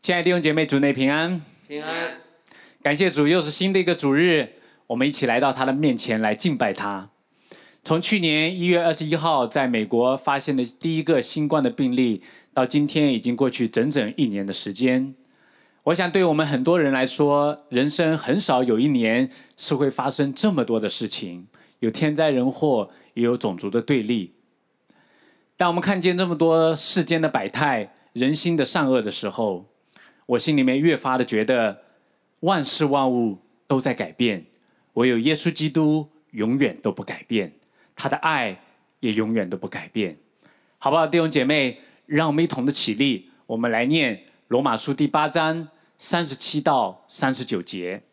亲爱的弟兄姐妹，主内平安， 平安。 感谢主，又是新的一个主日，我们一起来到他的面前来敬拜他。从去年1月21号在美国发现的第一个新冠的病例，到今天已经过去整整1年的时间。我想对我们很多人来说，人生很少有一年是会发生这么多的事情，有天灾人祸，也有种族的对立。当我们看见这么多世间的百态，人心的善恶的时候，我心里面越发的觉得万事万物都在改变，唯有耶稣基督永远都不改变，他的爱也永远都不改变。好不好，弟兄姐妹，让我们一同的起立，我们来念罗马书第8章37到39节。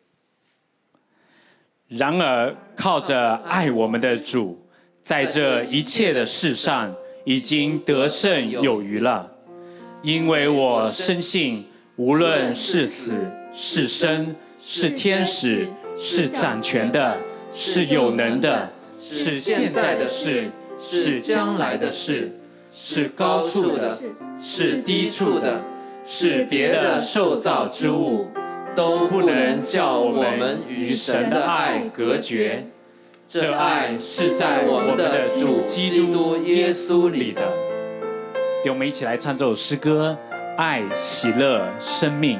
然而靠着爱我们的主，在这一切的事上已经得胜有余了，因为我深信无论是死是生，是天使，是掌权的，是有能的，是现在的事，是将来的事，是高处的，是低处的，是别的受造之物，都不能叫我们与神的爱隔绝。这爱是在我们的主基督耶稣里的。让我们一起来唱这首诗歌，爱、喜乐、生命。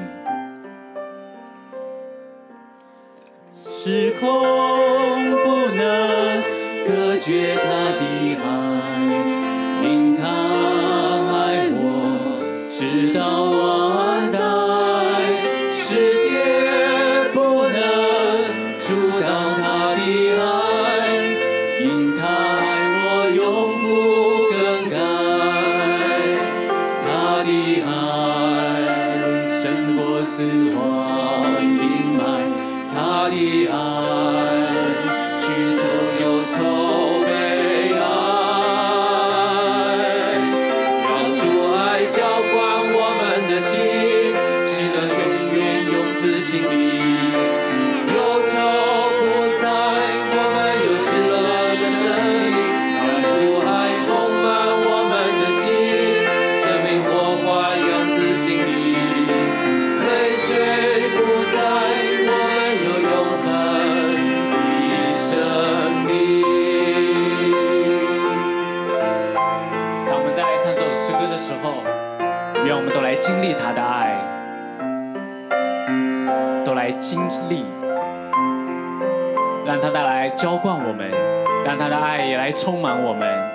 时空不能隔绝他的爱，因他爱我直到万代，世界不能阻挡他的爱，因他爱我永不更改，他的爱胜过死亡阴霾，他的爱驱走忧愁悲哀，让主爱浇灌我们的心，喜乐泉源涌自心里，忧愁不在，我们有喜乐的真理，让主爱充满我们的心，生命火花涌自心里，泪水不在，我们有永恒的生命。当我们再来唱这首诗歌的时候，愿我们都来经历他的爱，都来经历，让他带来浇灌我们，让他的爱也来充满我们。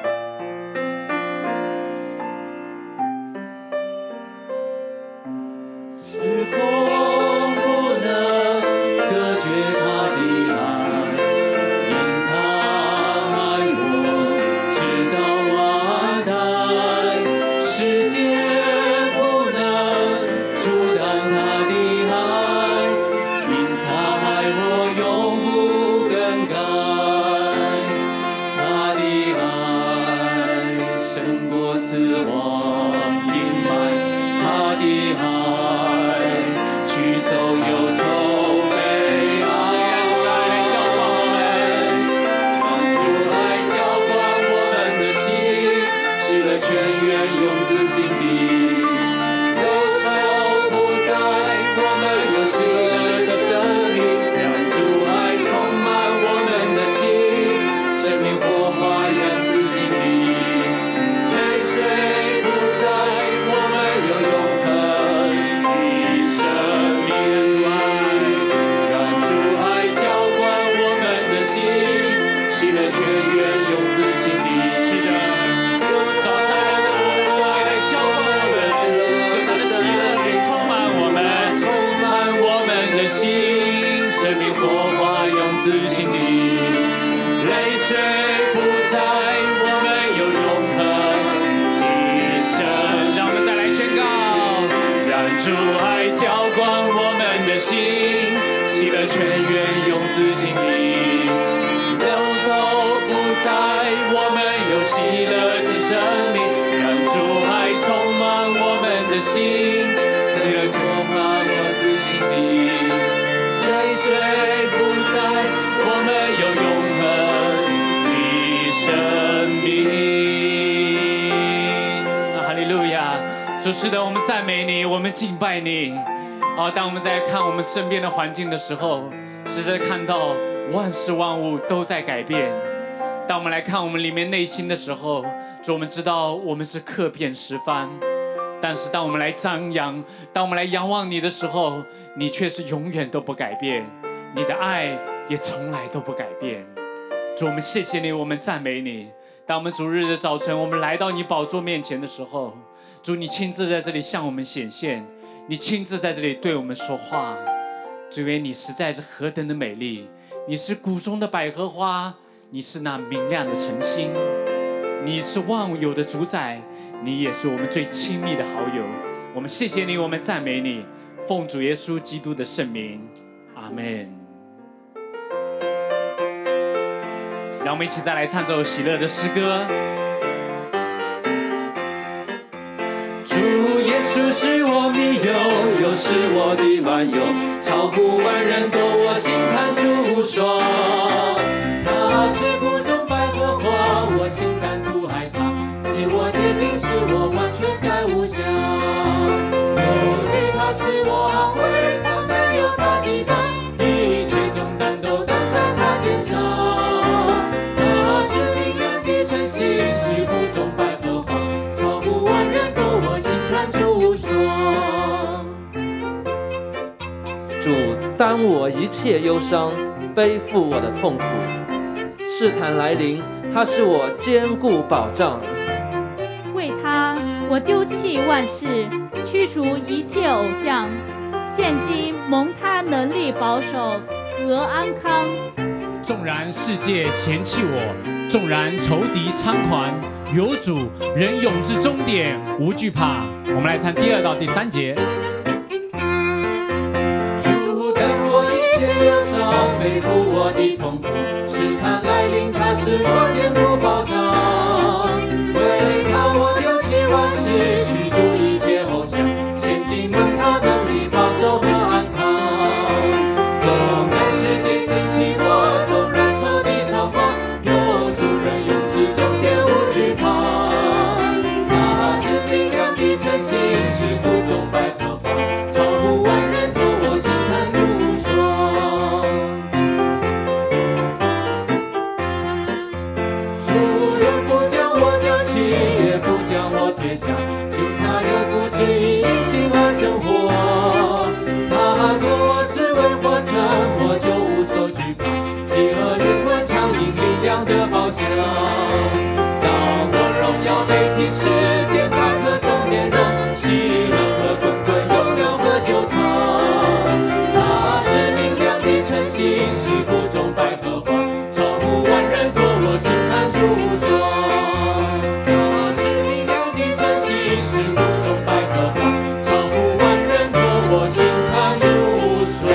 时空不能隔绝他的爱，因他爱我直到万代，世界不能阻挡他的爱，因他爱我永不更改，他的爱胜过死亡阴霾，他的爱驱走忧愁悲哀，主爱来浇灌我们，让主爱浇灌我们的心，喜乐泉源涌自心底，忧愁不在，我们有喜乐的生命，让主爱充满我们的心，生命火花涌自心底，泪水不在，我们有永恒的生命。让主爱浇灌我们的心，喜乐泉源涌自心底。是的，早上让主爱来浇灌我们，用他的喜乐来充满我们，充满我们的心，生命火花涌自心底，泪水不在，我们有永恒的生。让我们再来宣告，让主爱浇灌我们的心，喜乐泉源涌自心底，忧愁不在，我们有喜乐的生命，让主爱充满我们的心，喜乐充满我自心底，泪水不在，我们有永恒的生命。哈利路亚！ 主是的，我们赞美你，我们敬拜你。当我们在看我们身边的环境的时候，实在看到万事万物都在改变。当我们来看我们里面内心的时候，主，我们知道我们是客变十番，但是当我们来张扬，当我们来仰望你的时候，你却是永远都不改变，你的爱也从来都不改变。主，我们谢谢你，我们赞美你。当我们主日的早晨，我们来到你宝座面前的时候，主，你亲自在这里向我们显现，你亲自在这里对我们说话。主，因为你实在是何等的美丽，你是谷中的百合花，你是那明亮的晨星，你是万有的主宰，你也是我们最亲密的好友。我们谢谢你，我们赞美你，奉主耶稣基督的圣名，阿们。让我们一起再来唱这首喜乐的诗歌。 主耶稣是我密友，又是我的万有，超乎万人多，我心坎主说。他是谷中百合花，我心单独爱他，携我接近，使我完全在无瑕。有你，他是我安慰，放担有他的担，一切重担都担在他肩上。他是明亮的晨星，是谷中百合花，超乎万人多，我心坎主说。 主担我一切忧伤，背负我的痛苦。试探来临，他是我坚固保障。 为他，我丢弃万事，驱逐一切偶像。现今蒙他能力保守和安康。 纵然世界嫌弃我，纵然仇敌猖狂，有主仍永至终点，无惧怕。我们来唱第2到第3节。 主担我一切忧伤，背负我的痛苦。试探来临，他是我坚固保障。为他我丢弃万事，驱逐一切偶像。现今蒙他能力保守和安康。纵然世界嫌弃我，纵然仇敌猖狂，有主人永至终点，无惧怕。他是明亮的晨星，是谷中百合花，超乎万人多，我心坎主说。主永不将我丢弃，也不将我撇下，求他有福之意，因信而生活。他做我是为活着，我就无所惧怕，饥饿灵魂强硬力量的宝箱。当我荣耀被提示，见他可颂点燃，喜乐和滚滚永流和久长。他是明亮的晨星，是谷中百合花，超乎万人多，我心坎主说。他是明亮的晨星，是谷中百合花，超乎万人多，我心坎主说。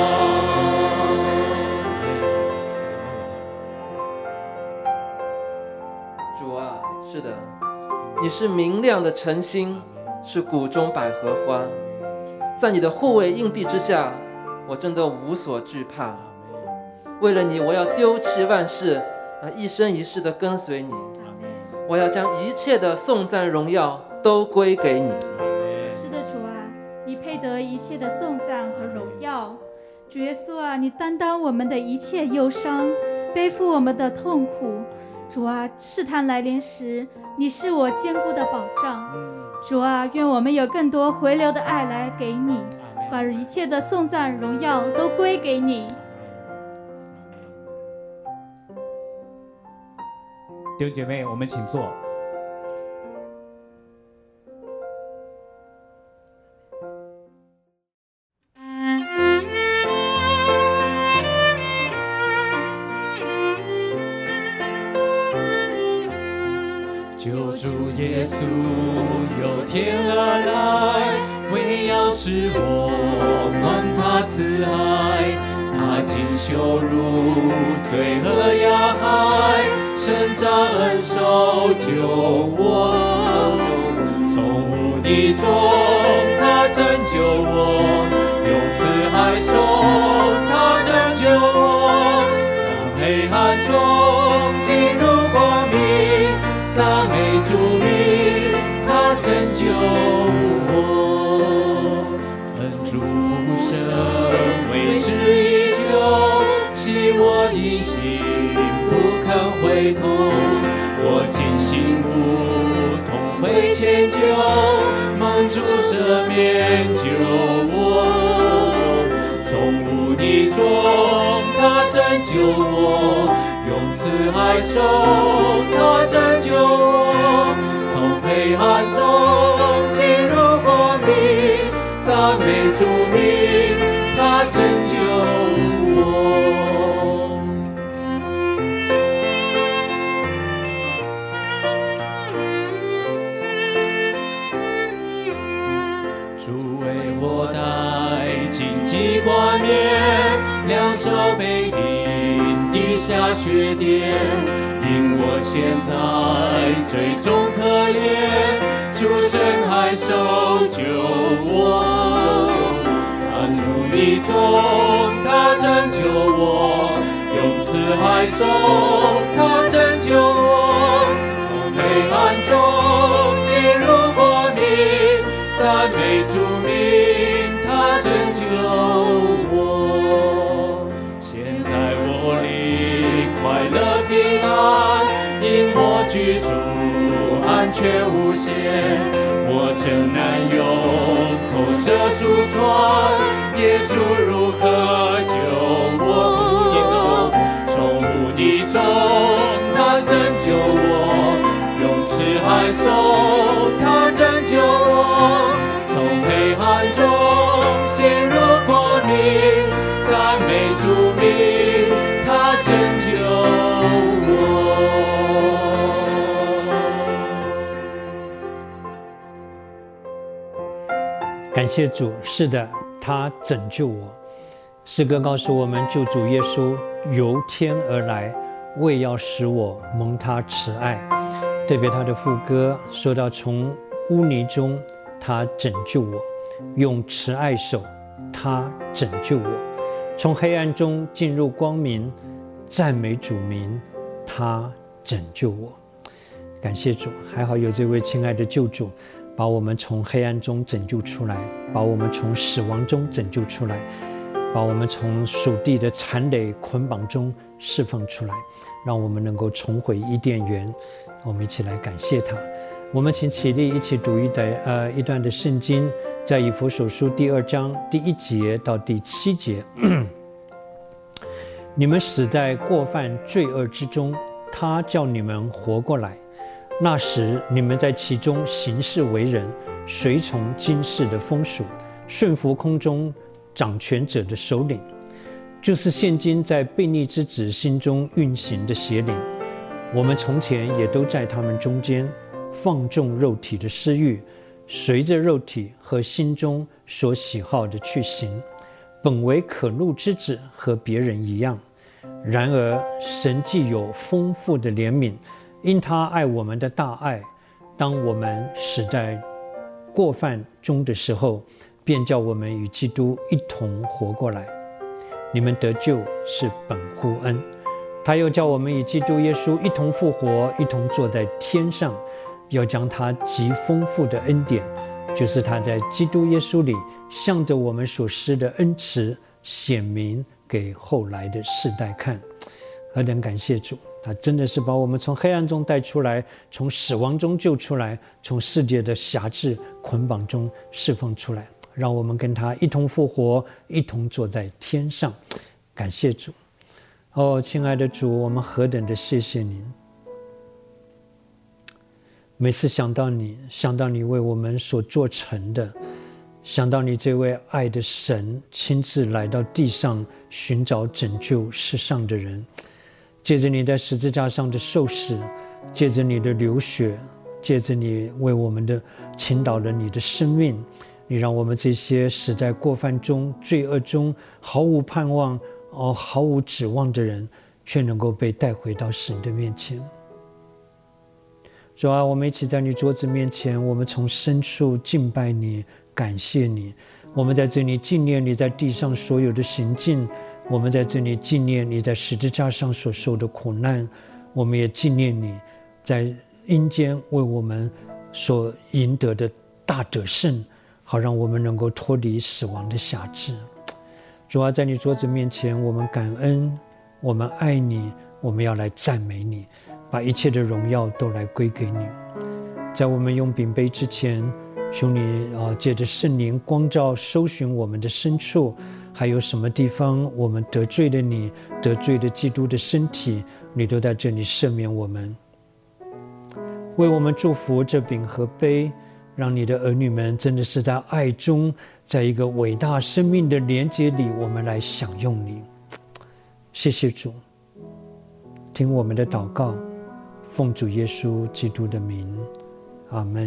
主啊，是的，你是明亮的晨星，是谷中百合花，在你的护卫硬币之下，我真的无所惧怕。为了你，我要丢弃万事，一生一世的跟随你。我要将一切的颂赞荣耀都归给你。 是的，主啊，你配得一切的颂赞和荣耀。主耶稣啊，你担当我们的一切忧伤，背负我们的痛苦。主啊，试探来临时，你是我坚固的保障。主啊，愿我们有更多回流的爱来给你，把一切的颂赞荣耀都归给你。 弟兄姐妹，我们请坐。 救主耶稣由天而来，为要使我蒙他慈爱。他经羞辱，罪恶压害，伸张恩手救我。从无敌中他拯救我，用慈爱手他拯救我。从黑暗中进入光明，赞美主名，他拯救我。 回头，我尽心无痛会迁就，蒙主赦免救我，从污泥中他拯救我，用慈爱手他拯救我，从黑暗中进入光明，赞美主名，他拯救我。主为我戴荆棘冠冕，两手被钉，地下血点，因我现在最终可怜，主深爱手救我，他从泥中他拯救我，用慈爱手他拯救我，从黑暗中进入光明，赞美主名，他拯救我。现在我灵快乐平安，因我居住安全无险，我正难用口舌述传，耶稣如何救我？从污泥中他拯救我，用慈爱手他拯救我，从黑暗中陷入光明，赞美主名，他拯救我。 感谢主，是的，他拯救我。诗歌告诉我们，救主耶稣由天而来，为要使我蒙他慈爱。特别他的副歌说到，从污泥中他拯救我，用慈爱手他拯救我，从黑暗中进入光明，赞美主名，他拯救我。感谢主，还好有这位亲爱的救主，把我们从黑暗中拯救出来，把我们从死亡中拯救出来，把我们从属地的残累捆绑中释放出来，让我们能够重回伊甸园。我们一起来感谢他。我们请起立，一起读一段的圣经，在以弗所书第2章第1节到第7节。你们死在过犯罪恶之中，他叫你们活过来。那时你们在其中行事为人，随从今世的风俗，顺服空中掌权者的首领，就是现今在悖逆之子心中运行的邪灵。我们从前也都在他们中间，放纵肉体的私欲，随着肉体和心中所喜好的去行，本为可怒之子，和别人一样。然而神既有丰富的怜悯，因他爱我们的大爱，当我们死在过犯中的时候，便叫我们与基督一同活过来。你们得救是本乎恩，他又叫我们与基督耶稣一同复活，一同坐在天上，要将他极丰富的恩典，就是他在基督耶稣里向着我们所施的恩慈，显明给后来的世代看。何等感谢主，他真的是把我们从黑暗中带出来，从死亡中救出来，从世界的辖制捆绑中释放出来，让我们跟他一同复活，一同坐在天上。感谢主。亲爱的主，我们何等的谢谢您。每次想到你为我们所做成的，想到你这位爱的神亲自来到地上寻找拯救世上的人，借着你在十字架上的受死，借着你的流血，借着你为我们的倾倒了你的生命，你让我们这些死在过犯中、罪恶中、毫无盼望、毫无指望的人，却能够被带回到神的面前。主啊，我们一起在你桌子面前，我们从深处敬拜你，感谢你。我们在这里纪念你在地上所有的行径，我们在这里纪念你在十字架上所受的苦难，我们也纪念你在阴间为我们所赢得的大得胜，好让我们能够脱离死亡的辖制。主啊，在你桌子面前，我们感恩，我们爱你， 我们要来赞美你，把一切的荣耀都来归给你。在我们用饼杯之前，求你借着圣灵光照搜寻我们的深处，还有什么地方我们得罪了你，得罪了基督的身体，你都在这里赦免我们。为我们祝福这饼和杯，让你的儿女们真的是在爱中，在一个伟大生命的连结里，我们来享用你。谢谢主，听我们的祷告，奉主耶稣基督的名，阿们。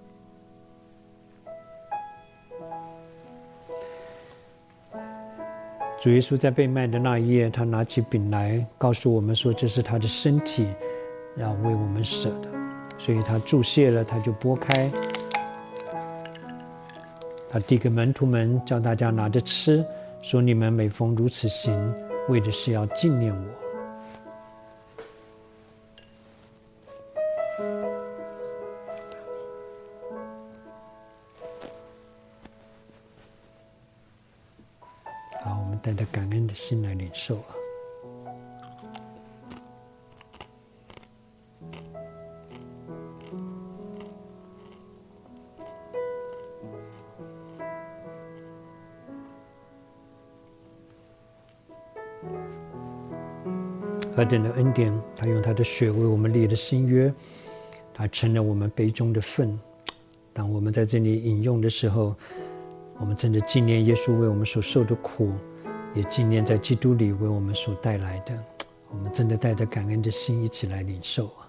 主耶稣在被卖的那一夜，他拿起饼来，告诉我们说这是他的身体，要为我们舍的。所以他祝谢了，他就拨开，他递给门徒们，叫大家拿着吃，说你们每逢如此行，为的是要纪念我。好，我们带着感恩的心来领受啊。何等的恩典，他用他的血为我们立了新约，他成了我们杯中的份。当我们在这里饮用的时候，我们真的纪念耶稣为我们所受的苦，也纪念在基督里为我们所带来的。我们真的带着感恩的心一起来领受啊。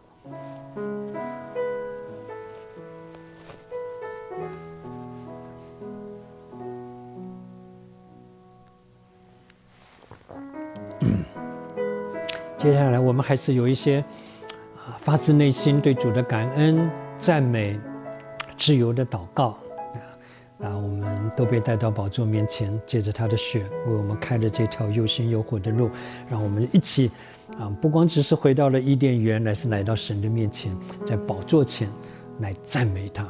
接下来我们还是有一些发自内心对主的感恩、赞美、自由的祷告。我们都被带到宝座面前，借着他的血为我们开了这条又新又活的路，让我们一起不光只是回到了伊甸园，乃是来到神的面前，在宝座前来赞美他。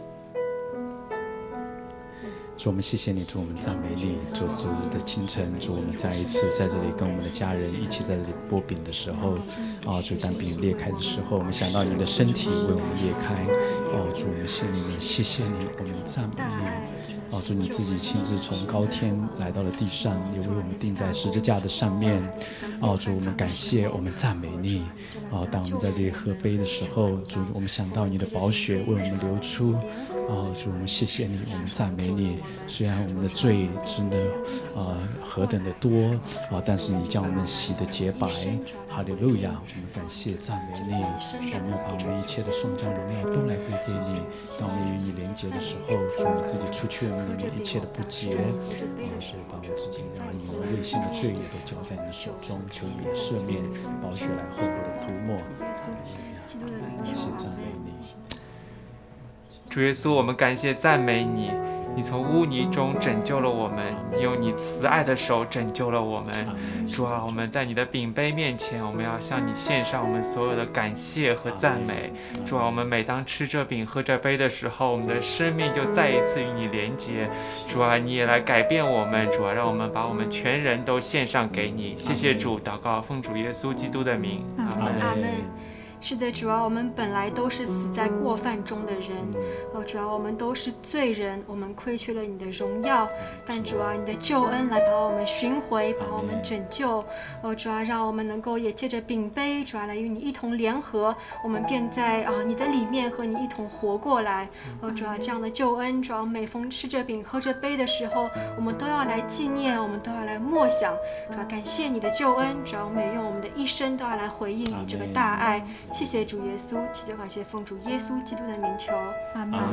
主，我们谢谢你，主，我们赞美你。主日的清晨，主，我们再一次在这里跟我们的家人一起在这里剥饼的时候，主，当饼裂开的时候，我们想到你的身体为我们裂开。主，我们心里面谢谢你，我们赞美你。主，你自己亲自从高天来到了地上，也为我们钉在十字架的上面。主，我们感谢，我们赞美你。当我们在这里喝杯的时候，主，我们想到你的宝血为我们流出。主，我们谢谢你，我们赞美你。虽然我们的罪真的何等的多但是你将我们洗得洁白。哈利路亚！我们感谢赞美你，我们要把我们一切的颂赞荣耀都来归给你。当我们与你连结的时候，主，你自己除去我们里面一切的不洁，所以把我自己以为未信的罪也都交在你的手中，求你赦免，宝血来厚厚的涂抹。谢谢赞美你。 主耶稣，我们感谢赞美你，你从污泥中拯救了我们，你用你慈爱的手拯救了我们。主啊，我们在你的饼杯面前，我们要向你献上我们所有的感谢和赞美。主啊，我们每当吃这饼喝这杯的时候，我们的生命就再一次与你连结。主啊，你也来改变我们。主啊，让我们把我们全人都献上给你。谢谢主，祷告奉主耶稣基督的名，阿门。 阿门。是的，主啊，我们本来都是死在过犯中的人，主啊，我们都是罪人，我们亏缺了你的荣耀，但主啊，你的救恩来把我们寻回，把我们拯救，主啊，让我们能够也借着饼杯，主啊，来与你一同联合，我们便在你的里面和你一同活过来，主啊，这样的救恩，主啊，每逢吃着饼喝着杯的时候，我们都要来纪念，我们都要来默想，主啊，感谢你的救恩，主啊，我们也用我们的一生都要来回应你这个大爱。谢谢主耶稣，祈求感谢奉主耶稣基督的名求，阿门。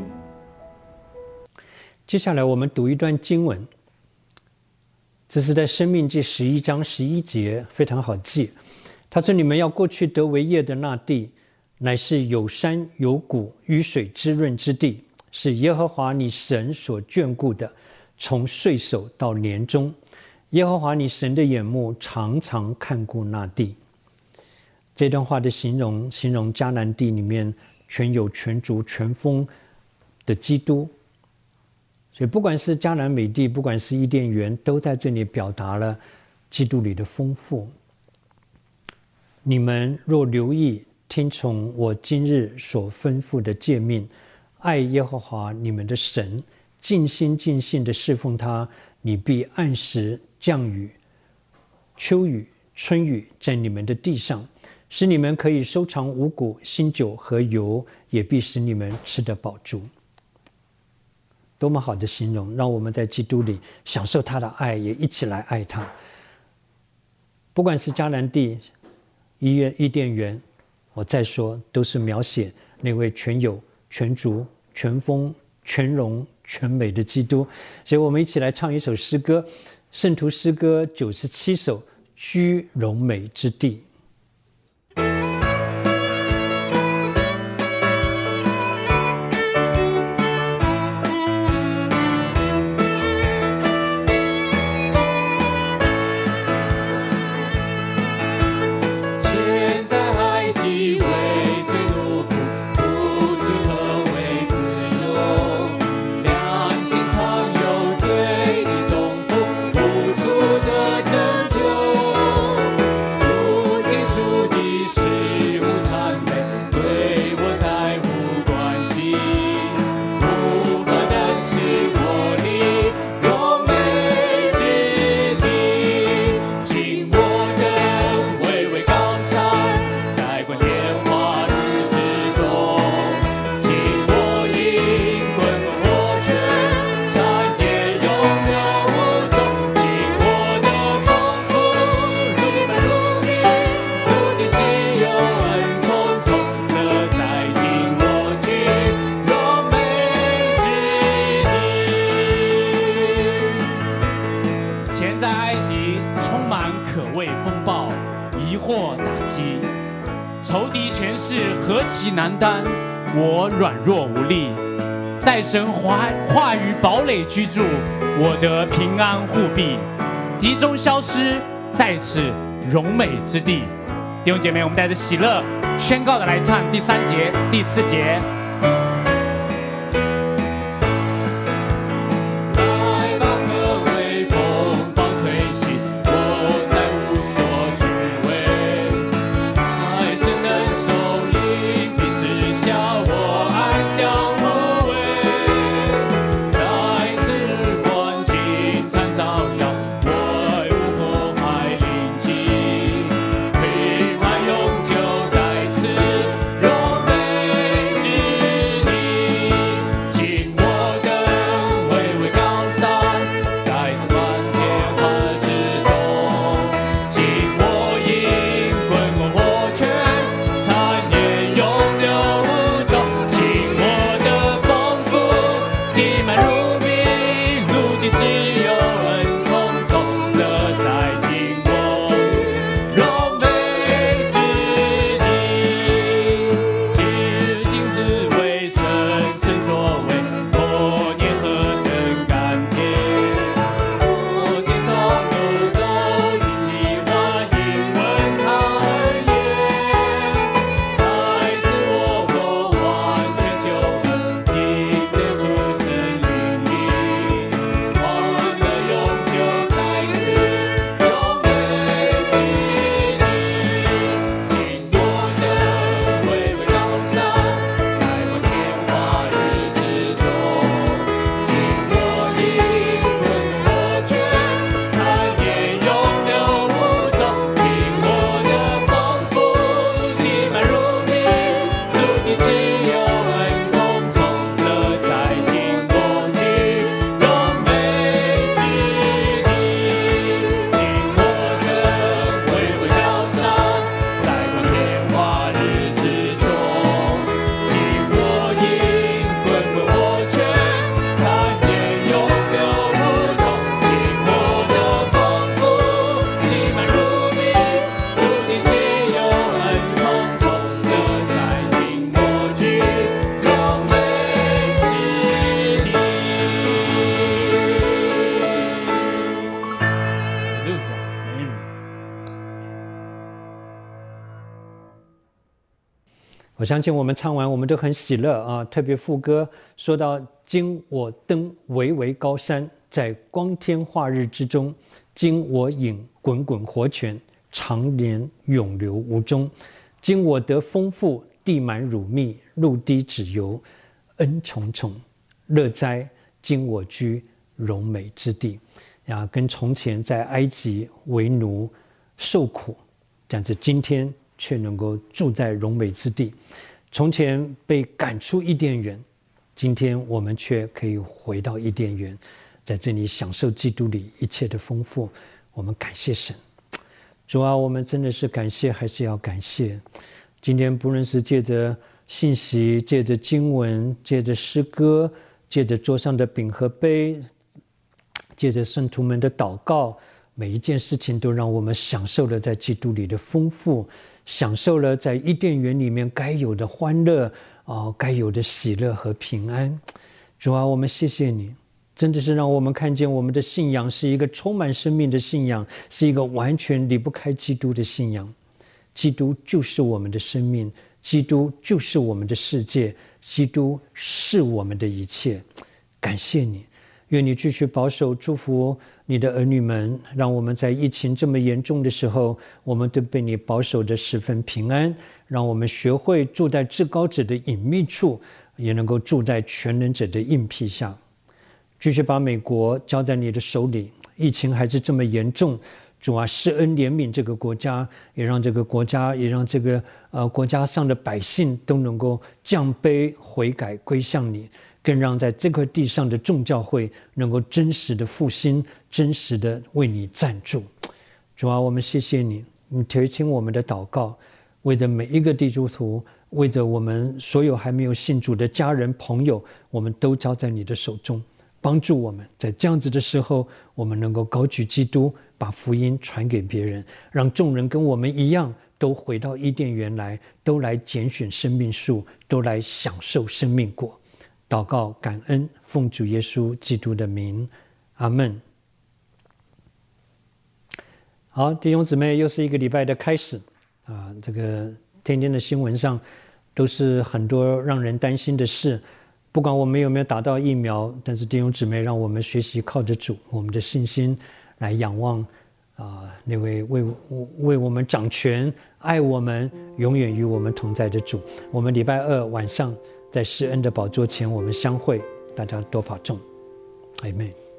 接下来我们读一段经文，这是在申命记11章11节，非常好记。他说：“你们要过去得为业的那地，乃是有山有谷、雨水滋润之地，是耶和华你神所眷顾的，从岁首到年终，耶和华你神的眼目常常看顾那地。”这段话的形容迦南地里面全有全足全丰的基督，所以不管是迦南美地，不管是伊甸园，都在这里表达了基督里的丰富。 你们若留意听从我今日所吩咐的诫命，爱耶和华你们的神，尽心尽性的侍奉他，你必按时降雨、秋雨、春雨在你们的地上，使你们可以收藏五谷、新酒和油，也必使你们吃得饱足。多么好的形容，让我们在基督里享受他的爱，也一起来爱他。不管是迦南地、伊甸园，我再说，都是描写那位全有、全足、全丰、全荣、全美的基督。所以我们一起来唱一首诗歌，圣徒诗歌97首，居荣美之地。 难担，我软弱无力，在神话语堡垒居住，我得平安护庇，敌中消失，在此荣美之地。弟兄姐妹，我们带着喜乐宣告的来唱第3节、第4节。我相信我们唱完，我们都很喜乐啊！特别副歌说到：“今我登巍巍高山，在光天化日之中；今我饮滚滚活泉， 常年永流无终。今我得丰富，地满乳蜜，陆滴脂油，恩重重。乐哉，今我居荣美之地。跟从前在埃及为奴受苦，这样子今天却能够住在荣美之地。从前被赶出伊甸园，今天我们却可以回到伊甸园，在这里享受基督里一切的丰富。我们感谢神。主啊，我们真的是感谢，还是要感谢。今天不论是借着信息，借着经文，借着诗歌，借着桌上的饼和杯，借着圣徒们的祷告，每一件事情都让我们享受了在基督里的丰富，享受了在伊甸园里面该有的欢乐，该有的喜乐和平安。主啊，我们谢谢你，真的是让我们看见我们的信仰是一个充满生命的信仰，是一个完全离不开基督的信仰。基督就是我们的生命，基督就是我们的世界，基督是我们的一切。感谢你，愿你继续保守祝福你的儿女们，让我们在疫情这么严重的时候，我们都被你保守得十分平安，让我们学会住在至高者的隐秘处，也能够住在全能者的应庇下。继续把美国交在你的手里，疫情还是这么严重，主啊，施恩怜悯这个国家，也让这个国家，也让这个国家上的百姓都能够降卑悔改归向你，更让在这块地上的众教会能够真实的复兴，真实的为你站住。主啊，我们谢谢你，你垂听我们的祷告，为着每一个基督徒，为着我们所有还没有信主的家人朋友，我们都交在你的手中，帮助我们在这样子的时候，我们能够高举基督，把福音传给别人，让众人跟我们一样都回到伊甸园来，都来拣选生命树，都来享受生命果。祷告感恩，奉主耶稣基督的名，阿们。好，弟兄姊妹，又是一个礼拜的开始啊！这个天天的新闻上都是很多让人担心的事。不管我们有没有打到疫苗，但是弟兄姊妹，让我们学习靠着主，我们的信心来仰望那位为我们掌权、爱我们、永远与我们同在的主。我们礼拜二晚上在施恩的宝座前，我们相会，大家多保重，阿们。